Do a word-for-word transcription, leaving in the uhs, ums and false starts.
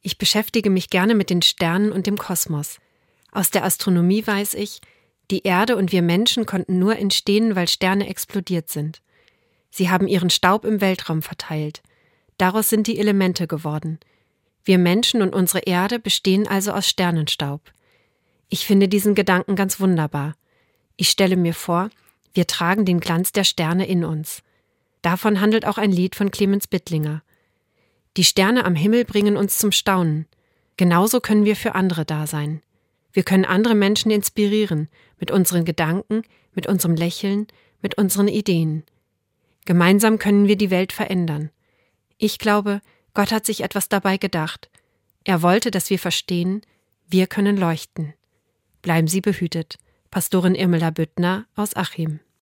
Ich beschäftige mich gerne mit den Sternen und dem Kosmos. Aus der Astronomie weiß ich, die Erde und wir Menschen konnten nur entstehen, weil Sterne explodiert sind. Sie haben ihren Staub im Weltraum verteilt. Daraus sind die Elemente geworden. Wir Menschen und unsere Erde bestehen also aus Sternenstaub. Ich finde diesen Gedanken ganz wunderbar. Ich stelle mir vor, wir tragen den Glanz der Sterne in uns. Davon handelt auch ein Lied von Clemens Bittlinger. Die Sterne am Himmel bringen uns zum Staunen. Genauso können wir für andere da sein. Wir können andere Menschen inspirieren, mit unseren Gedanken, mit unserem Lächeln, mit unseren Ideen. Gemeinsam können wir die Welt verändern. Ich glaube, Gott hat sich etwas dabei gedacht. Er wollte, dass wir verstehen, wir können leuchten. Bleiben Sie behütet. Pastorin Irmela Büttner aus Achim.